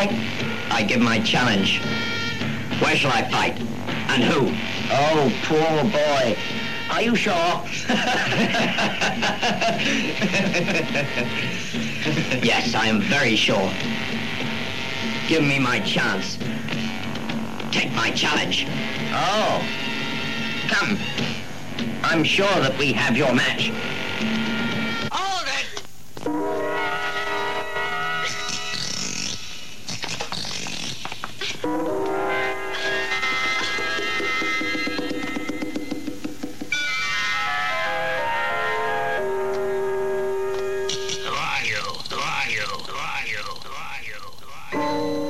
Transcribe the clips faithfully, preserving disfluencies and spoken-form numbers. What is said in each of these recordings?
fight? I give my challenge. Where shall I fight? And who? Oh, poor boy. Are you sure? Yes, I am very sure. Give me my chance. Take my challenge. Oh. Come. I'm sure that we have your match. Hold it! Who are you? Who are you? Who are you? Who are you? Who are you?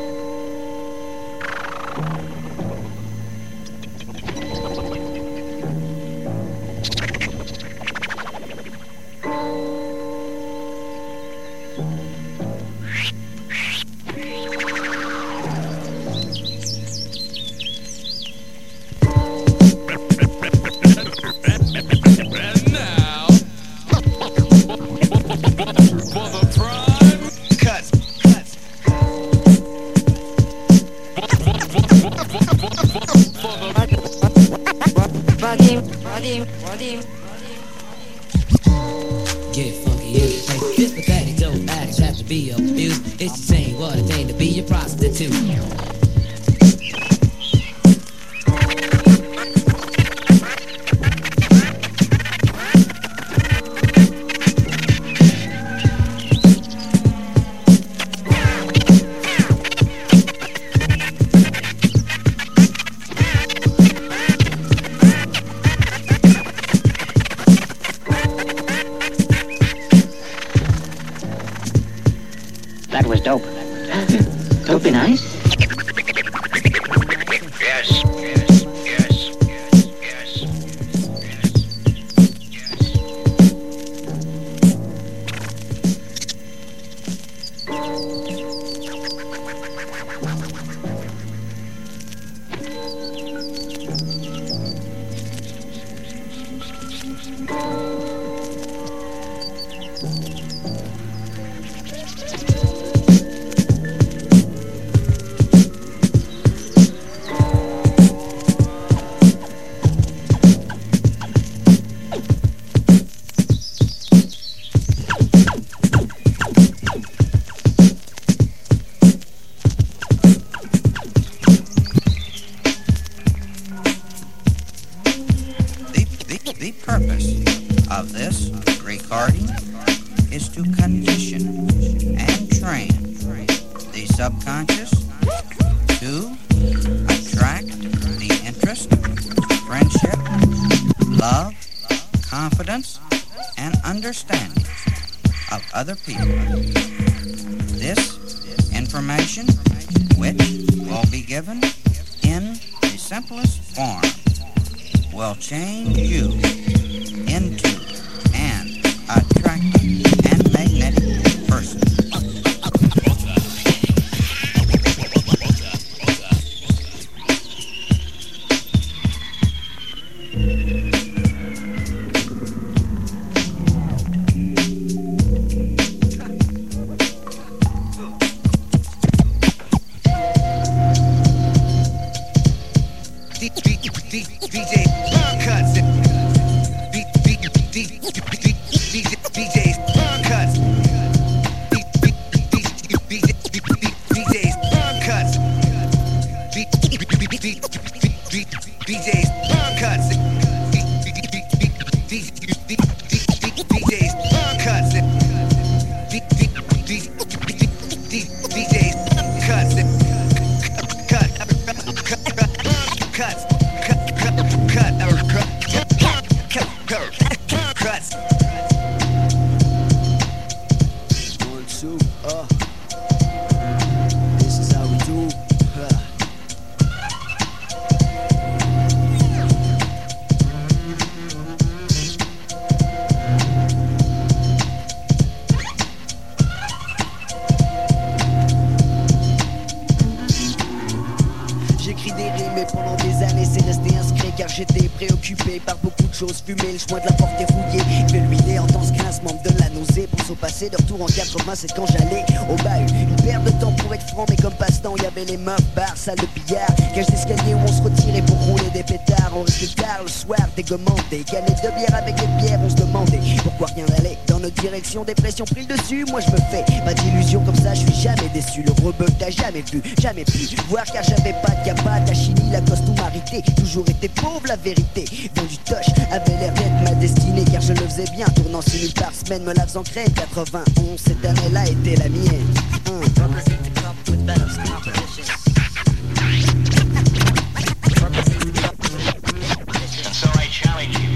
Get funky, everything. This pathetic dope addicts have to be abused. It's the same what a thing to be a prostitute. That was dope. Dope be nice? Yes, yes, yes, yes, The purpose of this recording is to condition and train the subconscious to attract the interest, friendship, love, confidence, and understanding of other people. This information, which will be given in the simplest form, will change you into an attractive and magnetic person. D J cuts it. D J D Js cuts. D Js cuts. D Js cuts. J'écris des rimes et pendant des années c'est resté inscrit car j'étais préoccupé par beaucoup autre chose, fumer, le joint de la porte est rouillé. Fulminé, entend ce grincement, me donne la nausée. Pense au passé, de retour en quatre-vingt-sept quand j'allais au bahut. Une perte de temps pour être franc, mais comme passe-temps, y avait les meufs, bars, salle de billard, cage d'escalier où on se retirait pour rouler des pétards. On restait tard le soir, dégommante, des canettes de bière avec les bières. On se demandait pourquoi rien n'allait dans notre direction. Dépression pris le dessus, moi je me fais pas d'illusions comme ça, je suis jamais déçu. Le rebeu que t'as jamais vu, jamais pu voir, car j'avais pas de cabas, tachini, la costume arité. Toujours été pauvre, la vérité. Vendu toche, avait l'air d'être ma destinée, car je le faisais bien, tournant six mille par semaine, me la faisant crème. Quatre-vingt-onze, cette année-là était la mienne. Hum. And so I challenge you.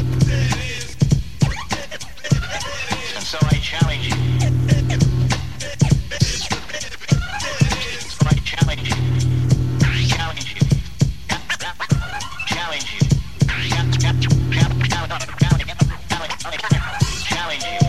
And so I challenge you. So I challenge you. Challenge you. Challenge you. Challenge you.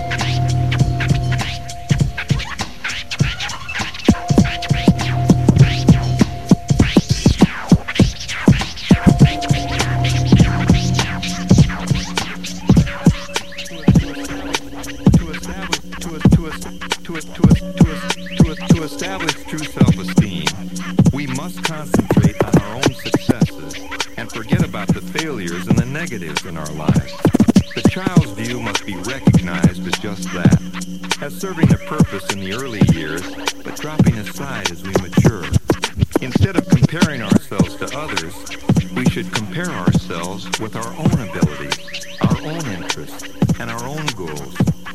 To establish true self-esteem, we must concentrate on our own successes and forget about the failures and the negatives in our lives. The child's view must be recognized as just that, as serving a purpose in the early years, but dropping aside as we mature. Instead of comparing ourselves to others, we should compare ourselves with our own abilities, our own interests, and our own goals.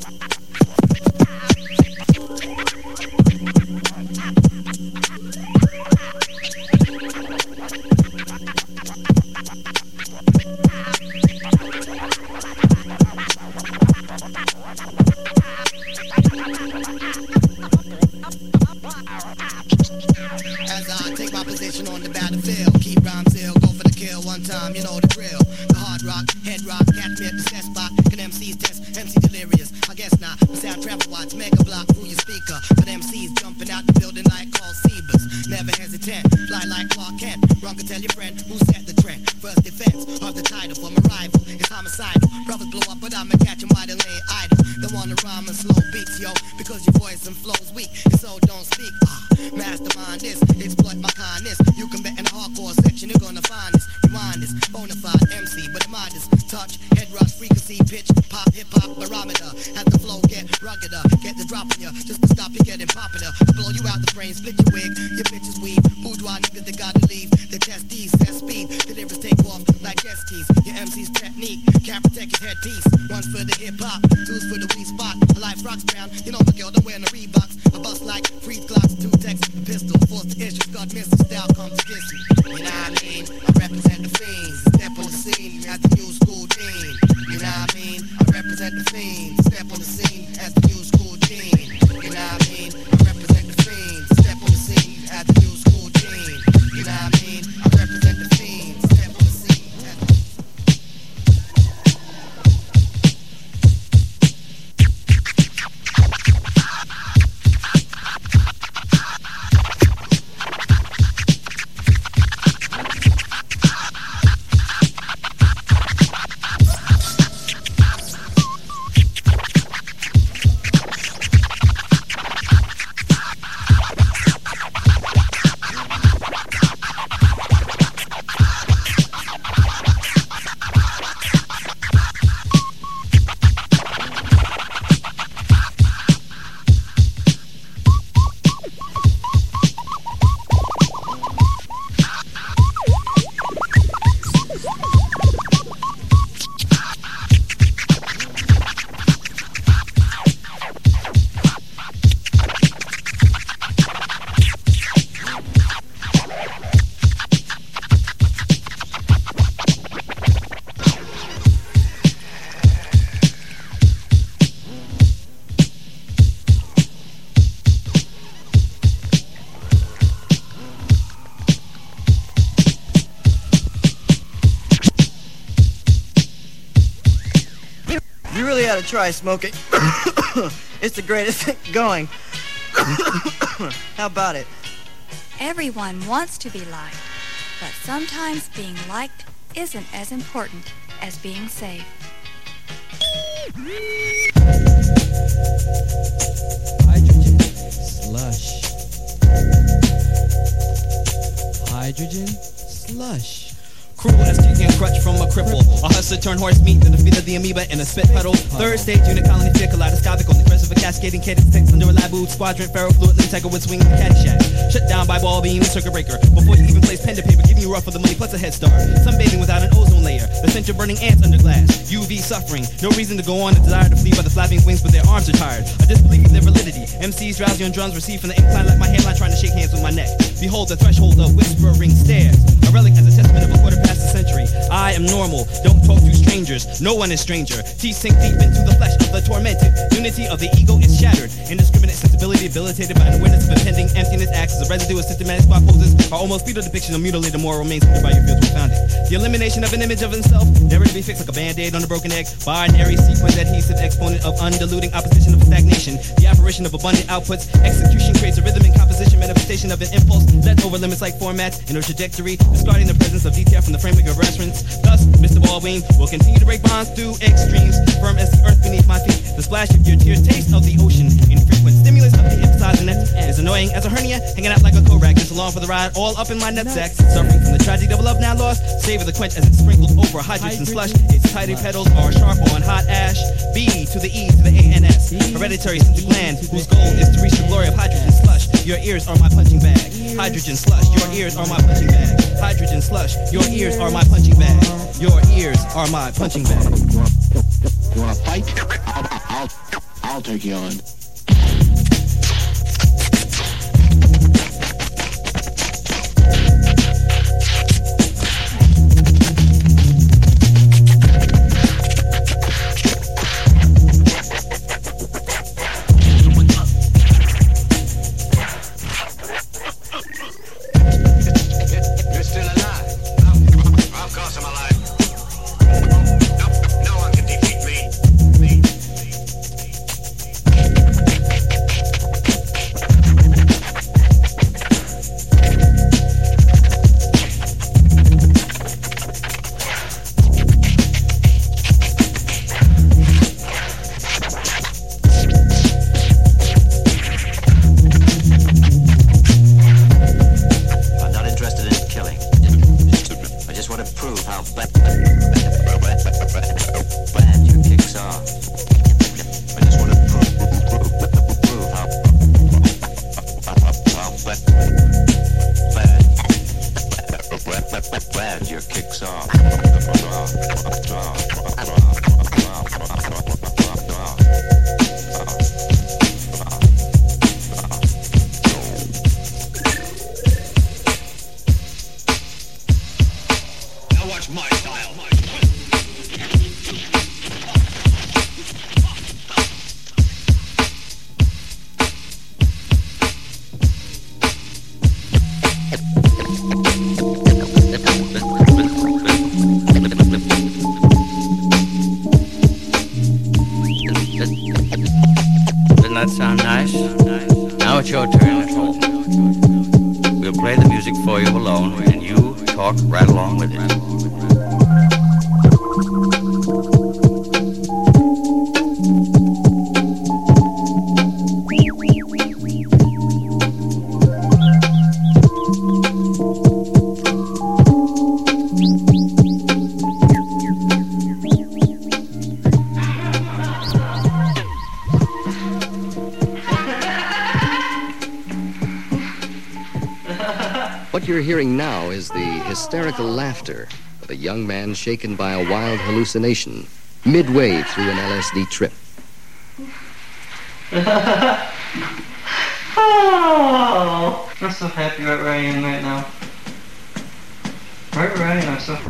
As I take my position on the battlefield, keep rhymes ill, go for the kill one time, you know the drill. The hard rock, head rock, catch me at the set spot. Can M Cs test, M C delirious? I guess not. The sound travel watch, mega block through your speaker. But M Cs jumping out the building like called Sebas. Never hesitant, fly like Clark Kent. Run can tell your friend who set the trend. First defense of the title from a rival. It's homicidal. Brothers blow up, but I'ma catch 'em while they lay idle. They wanna rhyme and slow beats, yo, because your voice and flow's weak, and so don't speak. Ah, mastermind this, exploit my kindness. You can bet in the hardcore section, you're gonna find this. Rewind this, bonafide M C, but modest. Touch, head rush, frequency, pitch, pop, hip-hop, barometer. Have the flow get ruggeder, get the drop on ya, just to stop you getting popular. I blow you out the brain, split your wig, your bitches weave. Boudoir niggas, they gotta leave. The test D's, set speed, the lyrics take off like S Ts. Your M C's technique, can't protect his headpiece. One's for the hip-hop, two's for the weed spot. A life rocks brown, you know my girl, don't wear no Reeboks. I bust like free glocks, two texts, a pistol. Force the issue, God misses, style comes to this. You know what I mean? I represent the fiends, step on the scene as the new school dean. You know what I mean? I represent the fiends, step on the scene as the new school dean. You know what I mean? I represent the fiends, step on the scene as the new school dean. You know what I mean? I represent the fiends, step on the scene as the You really ought to try smoking. It's the greatest thing going. How about it? Everyone wants to be liked, but sometimes being liked isn't as important as being safe. Hydrogen slush. Hydrogen slush. Cruel as kicking crutch from a cripple. A hustler turned horse meat, the defeat of the amoeba in a spit puddle. Third stage unit colony fear kaleidoscopic on the crest of a cascading cadence text under a lab boot squadron. Ferrofluid Lintego with swinging the Caddyshack. Shut down by ball beam, circuit breaker. Before you even place pen to paper, giving you rough for the money plus a head start. Sunbathing without an ozone layer. The center burning ants under glass. U V suffering. No reason to go on. A desire to flee by the flapping wings, but their arms are tired. I disbelieve in their validity. M Cs drowsy on drums receive from the incline like my hairline trying to shake hands with my neck. Behold the threshold of whispering stairs. A relic as a testament of a quarter past a century. I am normal, don't talk to strangers, no one is stranger. Teeth sink deep into the flesh of the tormented. Unity of the ego is shattered. Indiscriminate sensibility debilitated by an awareness of impending emptiness acts as a residue of systematic spot poses are almost fetal depiction of mutilated moral remains by your fields were founded. The elimination of an image of himself, never to be fixed like a band-aid on a broken egg. Binary sequence adhesive exponent of undiluting opposition of stagnation. The apparition of abundant outputs. Execution creates a rhythm and composition manifestation of an impulse let over limits like formats in a trajectory, discarding the presence of detail from the framework of reference. Thus, Mister Baldwin will continue to break bonds through extremes, firm as the earth beneath my feet. The splash of your tears, taste of the ocean, infrequent stimulus of the emphasizing that is annoying as a hernia, hanging out like a Korak, just along for the ride, all up in my nutsack. Suffering from the tragedy of love now lost, savor the quench as it sprinkles over hydrogen slush. Its tidy petals are sharp on hot ash. B to the E to the A N S. Hereditary central gland, whose goal is to reach the glory of hydrogen slush. Your ears are my punching bag. Hydrogen slush, your ears are my punching bag. Hydrogen slush, your ears are my punching bag. Your ears are my punching bag. You wanna fight? I'll, I'll, I'll take you on. What you're hearing now is the hysterical laughter of a young man shaken by a wild hallucination midway through an L S D trip. Oh, I'm so happy right where I am right now. Right where I am, I'm so...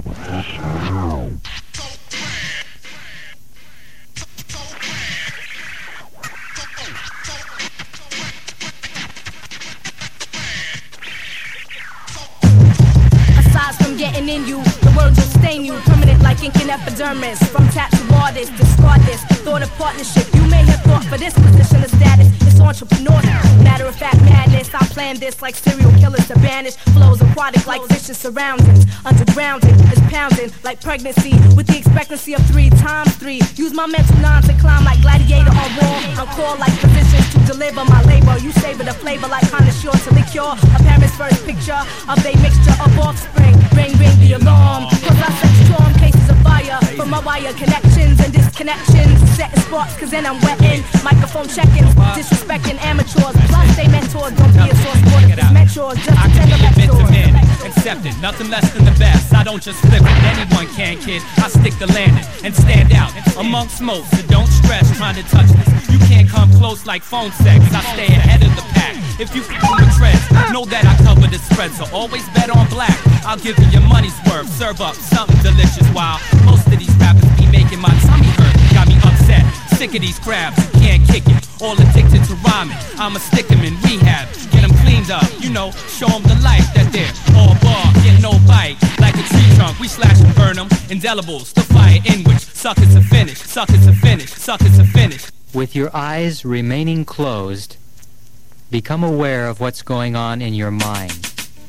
Getting in you, the words will stain you, permanent like ink in epidermis. From attached to artists, discard this. Thought of partnership, you may have thought for this position of status. It's entrepreneurship, matter of fact madness. I plan this like serial killers to banish. Flows aquatic like vicious surroundings. Undergrounding is pounding like pregnancy with the expectancy of three times three. Use my mental nine to climb like gladiator on wall. I'm called like physicians to deliver my labor. You savor the flavor like connoisseur to liqueur. A parent's first picture of a mixture of offspring. Ring, ring the alarm, cause I set storm cases of fire from my wire connections and disconnections. Setting sparks cause then I'm wetting. Microphone checking, disrespecting amateurs. Plus they mentors, don't be a source for this mentors. Just I attend the can be lectures. men, accept it, nothing less than the best. I don't just flip it, anyone can, kid. I stick to landing and stand out amongst most. So don't stress trying to touch this. You can't come close like phone sex. I stay ahead of the pack. If you f***ing with trends, know that I cover the spread. So always bet on black. I'll give you your money's worth. Serve up something delicious while most of these rappers be making my tummy hurt. Got me upset, sick of these crabs who can't kick it. All addicted to rhyming. I'ma stick them in rehab. Get them cleaned up, you know, show them the life that they're all bar, get no bite. Like a tree trunk, we slash and burn them. Indelibles, the fire in which suckers are finished, suckers are finished, suckers are finished. With your eyes remaining closed, become aware of what's going on in your mind.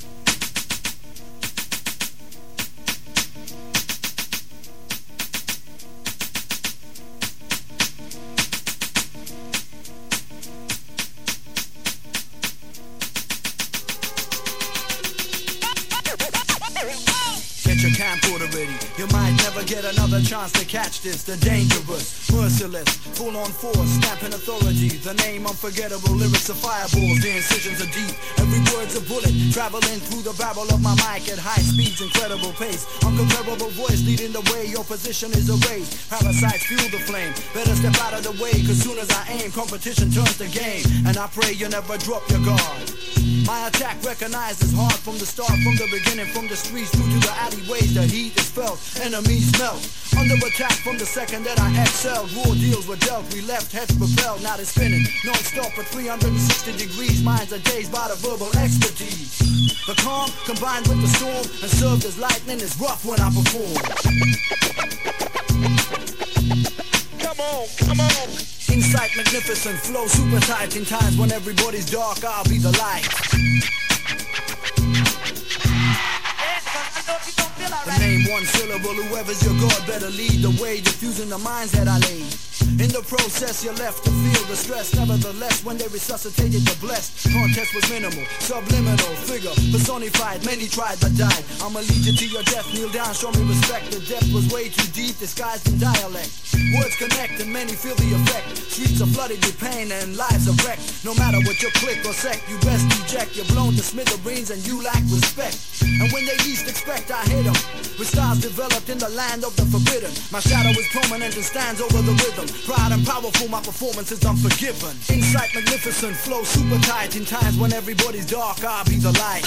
Get your camcorder ready. You might never get another chance to catch this. The dangerous, merciless, full on force, stamping authority. The name unforgettable, lyrics are fireballs. The incisions are deep, every word's a bullet, traveling through the barrel of my mic at high speeds, incredible pace. Uncomparable voice leading the way, your position is erased. Parasites fuel the flame, better step out of the way, cause soon as I aim, competition turns to game. And I pray you never drop your guard. My attack recognized as hard from the start, from the beginning, from the streets through to the alleyways. The heat is felt, enemies melt. Under attack from the second that I excelled. Raw deals were dealt, we left heads propelled. Now they're spinning, non-stop at three hundred sixty degrees. Minds are dazed by the verbal expertise. The calm combined with the storm and served as lightning is rough when I perform. Come on, come on. Insight magnificent, flow super tight. In times when everybody's dark, I'll be the light. The name one syllable, whoever's your God better lead the way, diffusing the minds that I laid. In the process you're left to feel the stress. Nevertheless, when they resuscitated the blessed, contest was minimal, subliminal figure, personified, many tried but died. I'ma lead you to your death, kneel down, show me respect. The depth was way too deep, disguised in dialect. Words connect and many feel the effect. Streets are flooded with pain and lives are wrecked. No matter what your clique or sect, you best eject. You're blown to smithereens and you lack respect. And when they least expect, I hit them with styles developed in the land of the forbidden. My shadow is prominent and stands over the rhythm. Proud and powerful, my performance is unforgiven. Insight magnificent, flow super tight. In times when everybody's dark, I'll be the light.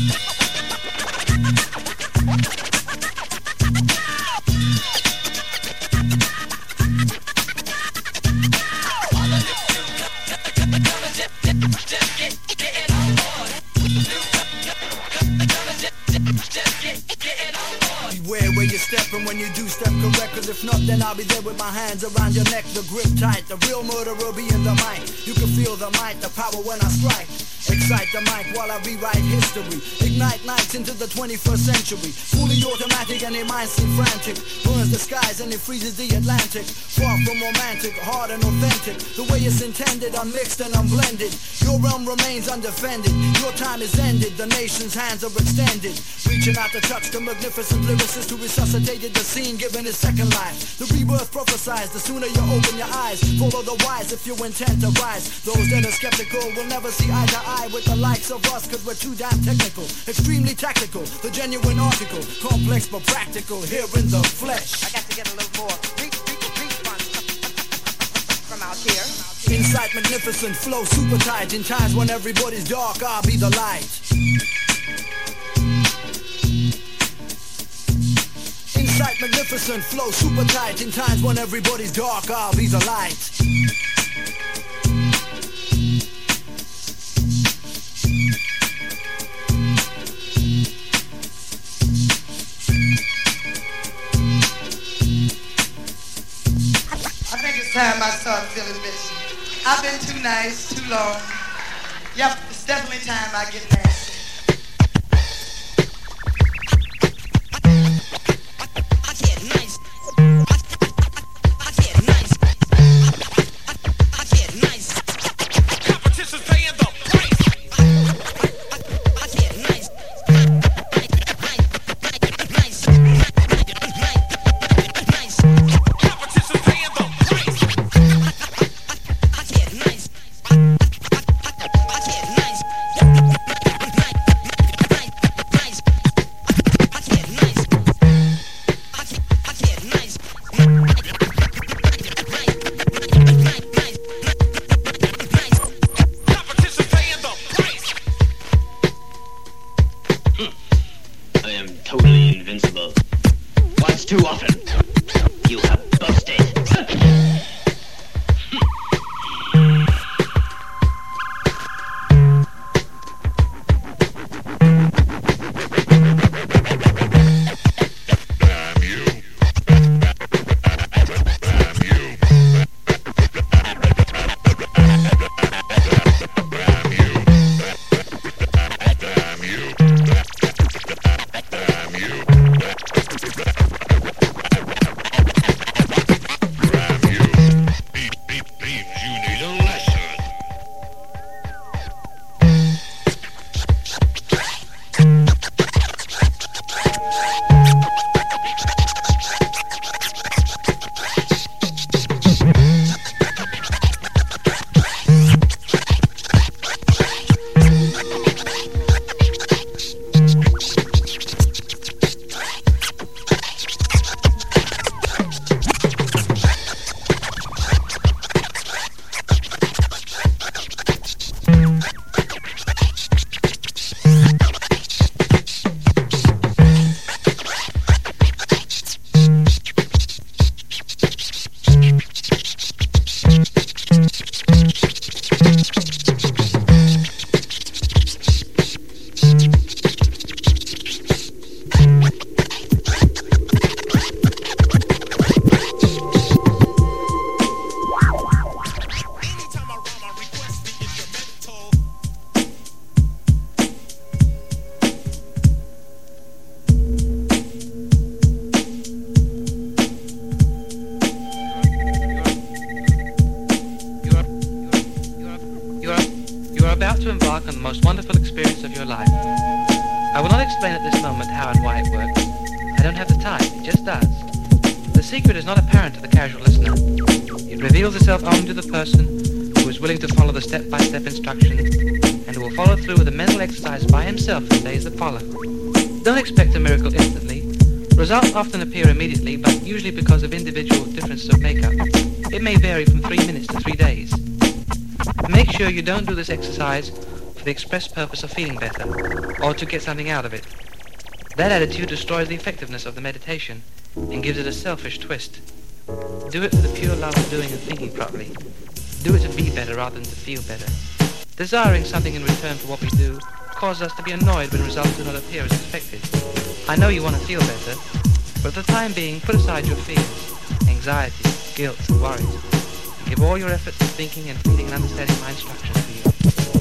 Beware where you step and when you do step correct, cause if not then I'll be there with my hands around your neck. The grip tight, the real murderer be in the mic. You can feel the might, the power when I strike. Excite the mic while I rewrite history. Ignite nights into the twenty-first century. Fully automatic and their minds seem frantic. Burns the skies and it freezes the Atlantic. Far from romantic, hard and authentic. The way it's intended, unmixed and unblended. Your realm remains undefended. Your time is ended, the nation's hands are extended. Reaching out to touch the magnificent lyricist who resuscitated the scene, giving his second life. The rebirth prophesies, the sooner you open your eyes. Follow the wise if you intend to rise. Those that are skeptical will never see eye to eye with the likes of us, cause we're too damn technical. Extremely tactical, the genuine article. Complex but practical, here in the flesh. I got to get a little more reach, reach, reach from out here. Insight magnificent, flow super tight. In times when everybody's dark, I'll be the light. Insight magnificent, flow super tight. In times when everybody's dark, I'll be the light. think it's time I start feeling bitchy. I've been too nice, too long. Yep, it's definitely time I get nasty. Too often. You have busted. about to embark on the most wonderful experience of your life. I will not explain at this moment how and why it works. I don't have the time, it just does. The secret is not apparent to the casual listener. It reveals itself only to the person who is willing to follow the step-by-step instructions and who will follow through with the mental exercise by himself in the days that follow. Don't expect a miracle instantly. Results often appear immediately, but usually because of individual differences of makeup. It may vary from three minutes to three days. Make sure you don't do this exercise for the express purpose of feeling better, or to get something out of it. That attitude destroys the effectiveness of the meditation and gives it a selfish twist. Do it for the pure love of doing and thinking properly. Do it to be better rather than to feel better. Desiring something in return for what we do causes us to be annoyed when results do not appear as expected. I know you want to feel better, but for the time being, put aside your fears, anxiety, guilt, and worries, and give all your efforts to thinking and feeling and understanding my instructions for you.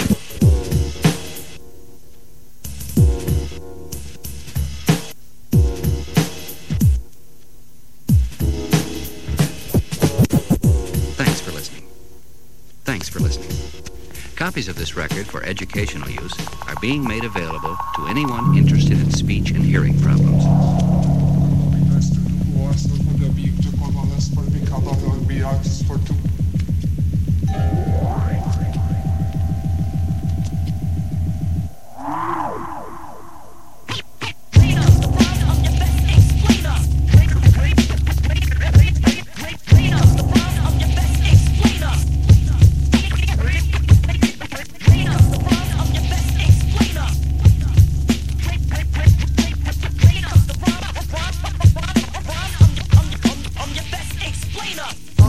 Thanks for listening. Thanks for listening. Copies of this record for educational use are being made available to anyone interested in speech and hearing problems.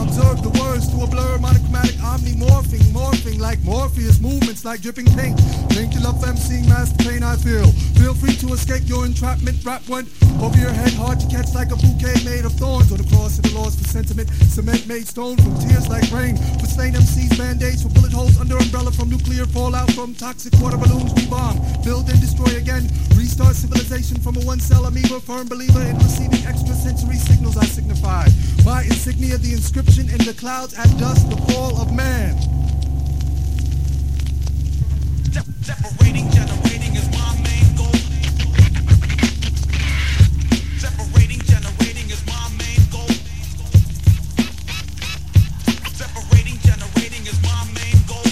Observe the words to a blur, monochromatic, omni-morphing, morphing like Morpheus, movements like dripping paint. Think you love emceeing, master pain I feel. Feel free to escape your entrapment, rap one over your head, hard to catch like a bouquet made of thorns. On the cross of the lost for sentiment, cement made stone from tears like rain. For slain M Cs, band-aids for bullet holes under umbrella from nuclear fallout, from toxic water balloons we bomb. Build and destroy again, restart civilization from a one-cell amoeba, firm believer in receiving extrasensory signals I signify. My insignia, the inscription in the clouds at dusk, the fall of man. Separating, generating is my main goal. Separating, generating is my main goal. Separating, generating is my main goal.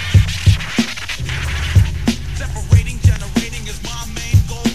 Separating, generating is my main goal.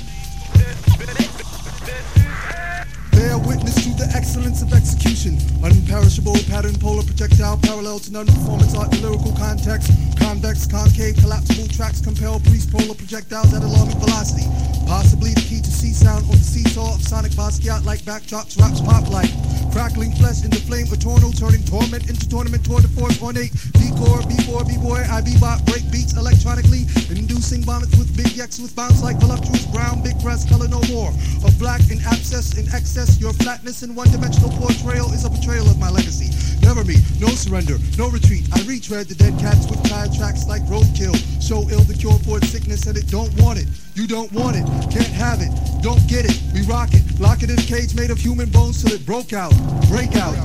Bear witness to the excellence of execution. Unperishable pattern, polar projectile, parallel to non-performance art in lyrical context. Convex, concave, collapsible tracks compel priest polar projectiles at alarming velocity. Possibly the key to C-sound on the seesaw of sonic Basquiat like backdrops, raps pop like. Crackling flesh into flame eternal, turning torment into tournament toward the force ornate. D-core, B-four, B-boy, I bebop, break beats electronically, inducing bonnets with big X with bounce like voluptuous brown, big breast, color no more. Of black in abscess, in excess, your flatness in one-dimensional portrayal is a betrayal of my legacy. Never me, no surrender, no retreat. I retread the dead cats with tire tracks like roadkill. So ill the cure for its sickness and it don't want it. You don't want it, can't have it, don't get it. We rock it, lock it in a cage made of human bones till it broke out, break out.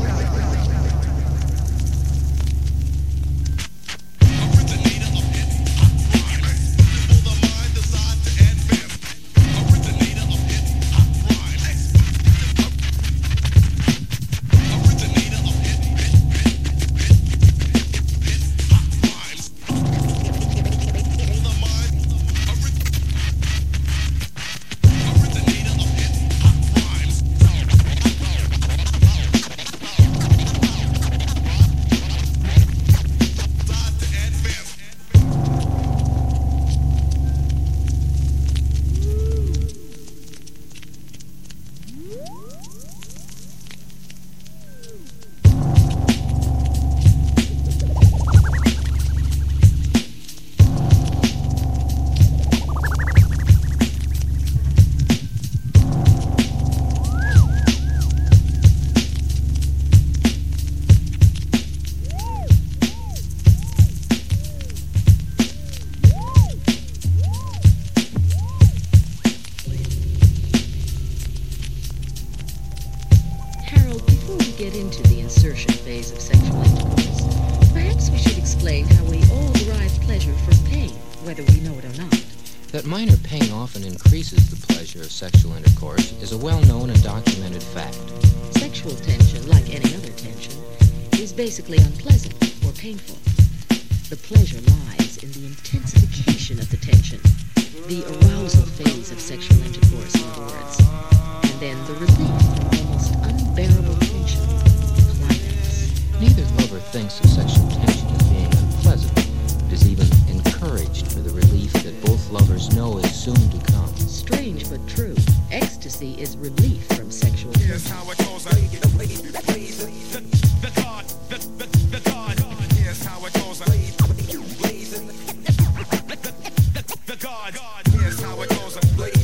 Minor pain often increases the pleasure of sexual intercourse is a well-known and documented fact. Sexual tension, like any other tension, is basically unpleasant or painful. The pleasure lies in the intensification of the tension, the arousal phase of sexual intercourse, in other words, and then the relief from almost unbearable tension, the climax. Neither lover thinks of sexual tension as being unpleasant. It is even encouraged for the relief that both lovers know is soon to come. Strange but true. Ecstasy is relief from sexual tension. Here's how it goes. The, the God, the, the, the God. Here's how it goes. The, the God. Here's how it goes. The, the,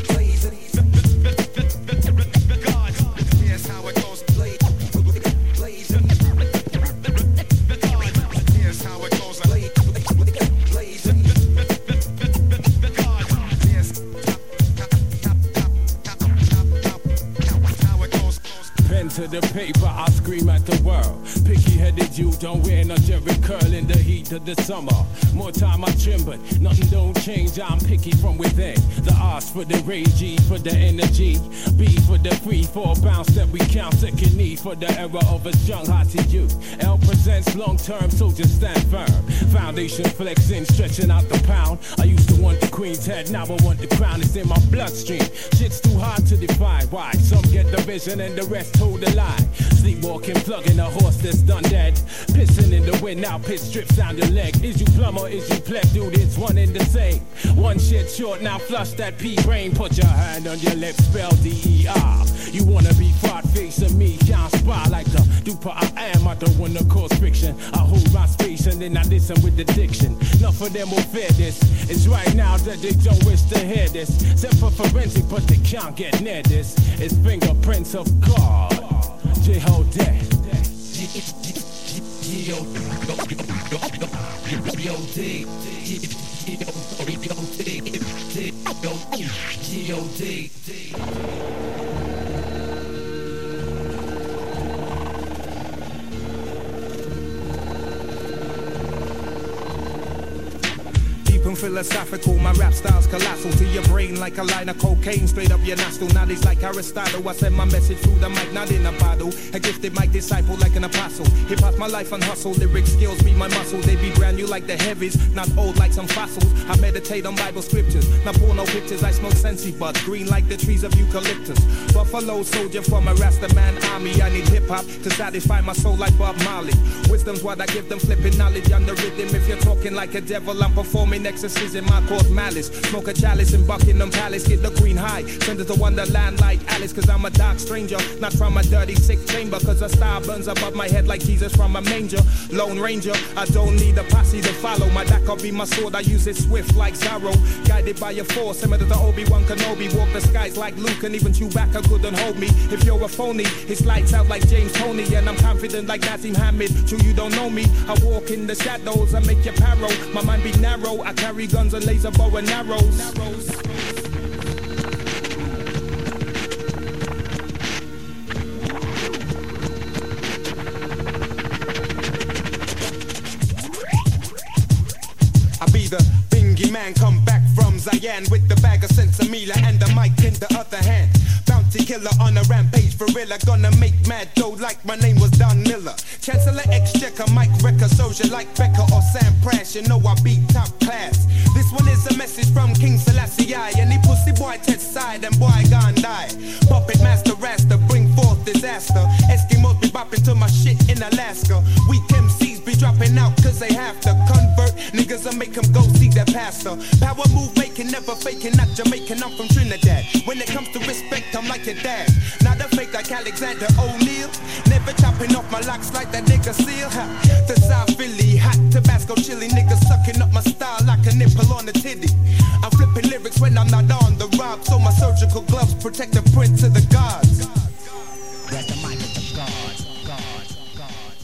the God. Here's how it goes. Here's how it goes. To the paper, I scream at the world. Picky-headed you don't wear no Jerry curl in the heat of the summer. More time I trim, but nothing don't change. I'm picky from within. The R's for the rage, E for the energy, B for the free for bounce that we count. Second E for the era of a young hotty youth. L presents long-term, so just stand firm. Foundation flexing, stretching out the pound. I used to want the queen's head, now I want the crown. It's in my bloodstream. Shit's too hard to define. Why? Some get the vision and the rest hold the line. Sleepwalking, plugging a horse that's done dead. Pissing in the wind, now piss strips down your leg. Is you plum or is you pleb? Dude, it's one in the same. One shit short, now flush that P-brain. Put your hand on your lips, spell D E R. You wanna be fart face of me, can't spy like the duper I am. I don't wanna cause friction. I hold my space and then I listen with the diction. Enough of them will fear this. It's right now that they don't wish to hear this. Except for forensic, but they can't get near this. It's fingerprints of God. J-Ho dead. And philosophical, my rap style's colossal to your brain like a line of cocaine straight up your nostril. Knowledge like Aristotle, I send my message through the mic, not in a bottle. A gifted mic disciple like an apostle. Hip hop's my life and hustle, lyric skills be my muscle. They be brand new like the heavies, not old like some fossils. I meditate on Bible scriptures, not porno pictures. I smoke sensi buds, green like the trees of eucalyptus. Buffalo soldier from a Rasta man army. I need hip hop to satisfy my soul like Bob Marley. Wisdom's what I give them, flipping knowledge on the rhythm. If you're talking like a devil, I'm performing exorcism, I cause malice. Smoke a chalice in Buckingham Palace, get the queen high. Send her to Wonderland like Alice, cause I'm a dark stranger. Not from a dirty sick chamber, cause a star burns above my head like Jesus from a manger. Lone Ranger, I don't need a posse to follow. My back will be my sword, I use it swift like Zorro. Guided by a force, similar to Obi-Wan Kenobi. Walk the skies like Luke, and even Chewbacca couldn't hold me. If you're a phony, his lights out like James Toney. And I'm confident like Nazim Hamid. True, you don't know me. I walk in the shadows, I make you paro. My mind be narrow, I carry guns and laser bow and arrows. I be the bingy man, come back from Zion with the bag of Sensimilla and the mic in the other hand. Bounty killer on a rampage for real. I gonna make mad dough like my name was Don Miller. Chancellor Exchequer, Mike Wrecker, soldier like Becca or Sam Prash. You know I be top class. This one is a message from King Selassie I. Any pussy boy test side and boy gone die. Puppet master Rasta, bring forth disaster. Eskimos be bopping to my shit in Alaska. Weak M Cs be dropping out cause they have to convert. Niggas will make them go see their pastor. Power move making, never faking, not Jamaican, I'm from Trinidad. When it comes to respect, I'm like your dad. Not a fake like Alexander O'Neal. Never chopping off my locks like that nigga Seal. Ha. The South Philly, hot Tabasco chili. Niggas sucking up my style like a nipple on a titty. I'm flipping lyrics when I'm not on the rock. So my surgical gloves protect the prince of the gods. That's the mic of the gods, gods, gods.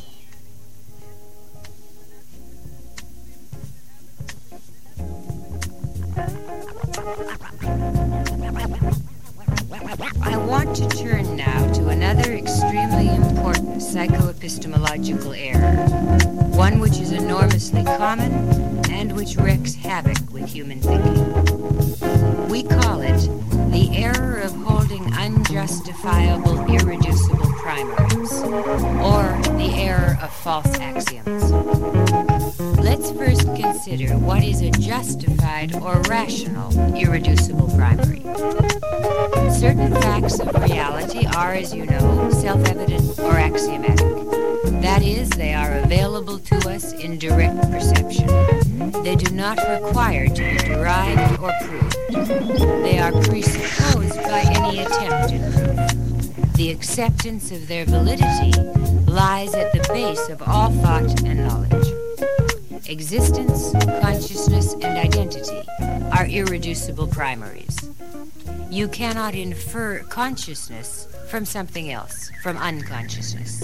I want to turn now to another extremely important psychoepistemological error, one which is enormously common and which wreaks havoc with human thinking. We call it the error of holding unjustifiable, irreducible primaries, or the error of false axioms. Let's first consider what is a justified or rational irreducible primary. Certain facts of reality are, as you know, self-evident or axiomatic. That is, they are available to us in direct perception. They do not require to be derived or proved. They are presupposed by any attempt at proof. The acceptance of their validity lies at the base of all thought and knowledge. Existence, consciousness, and identity are irreducible primaries. You cannot infer consciousness from something else, from unconsciousness.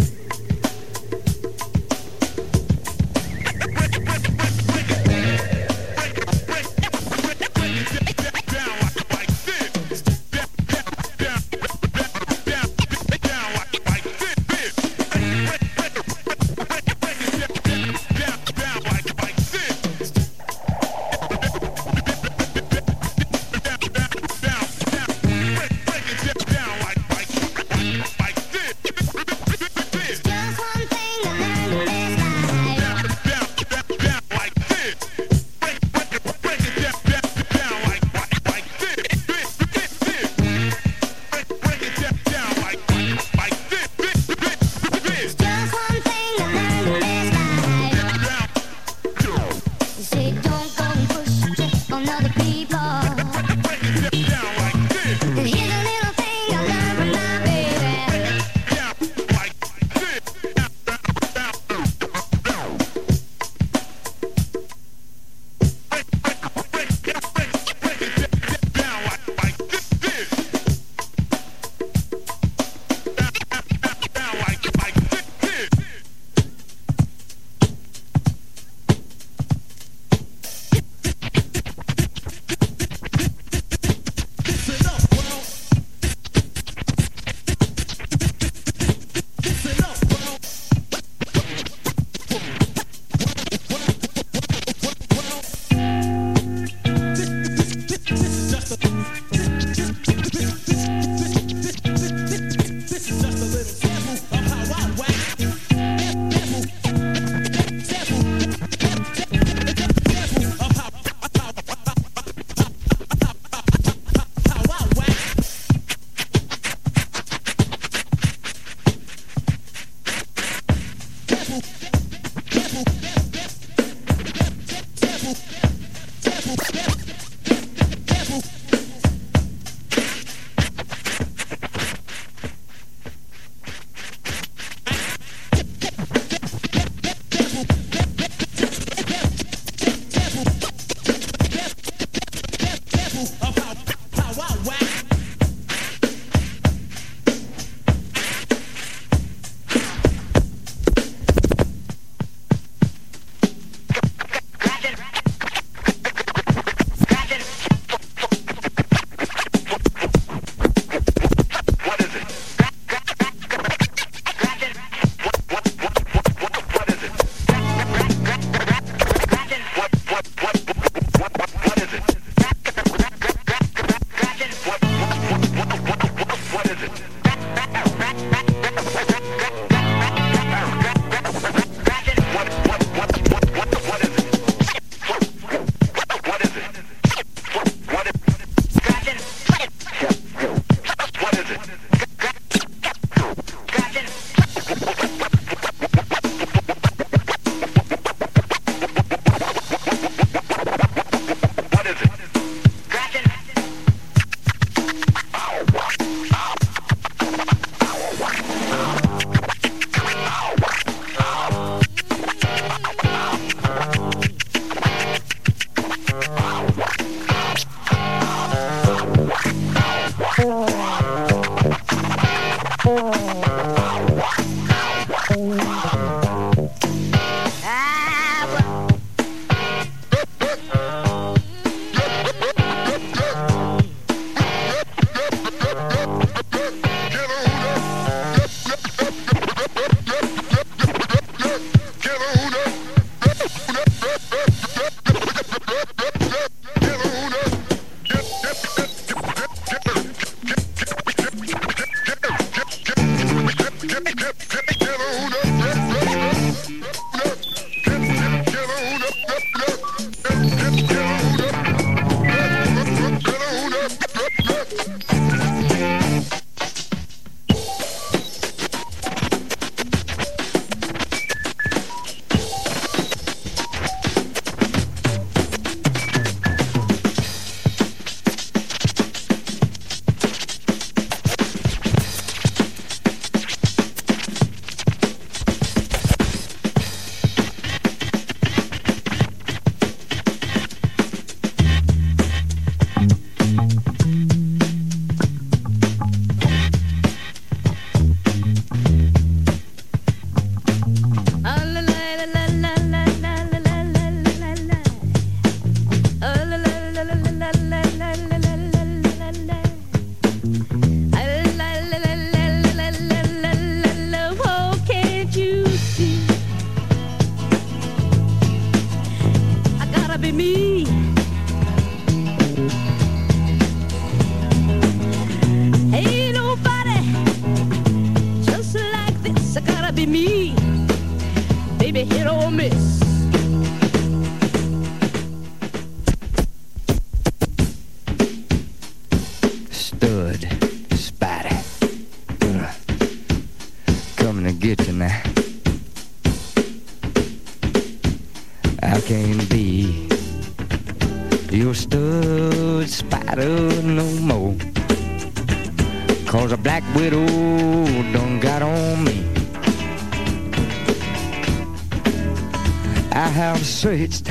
Searched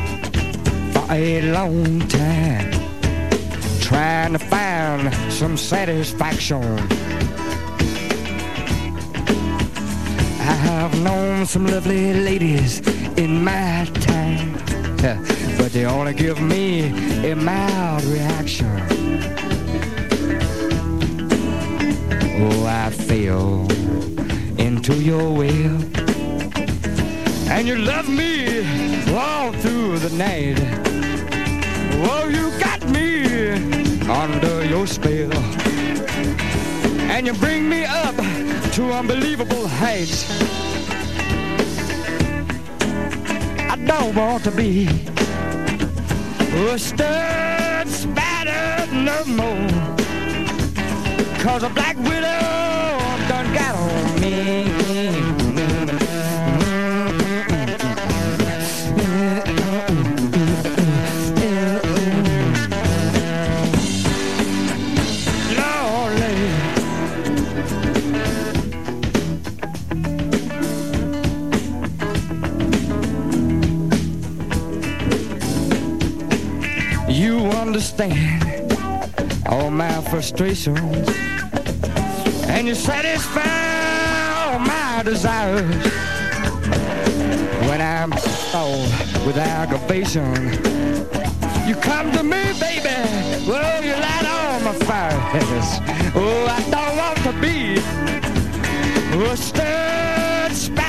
for a long time, trying to find some satisfaction. I have known some lovely ladies in my time, but they only give me a mild reaction. Oh, I fell into your web, and you love me all through the night. Oh, you got me under your spell, and you bring me up to unbelievable heights. I don't want to be a stud spider no more, 'cause a black widow done got on me. understand all my frustrations, and you satisfy all my desires. When I'm filled with aggravation, you come to me, baby. Well, you light on my fires. Oh, I don't want to be a stirred spot.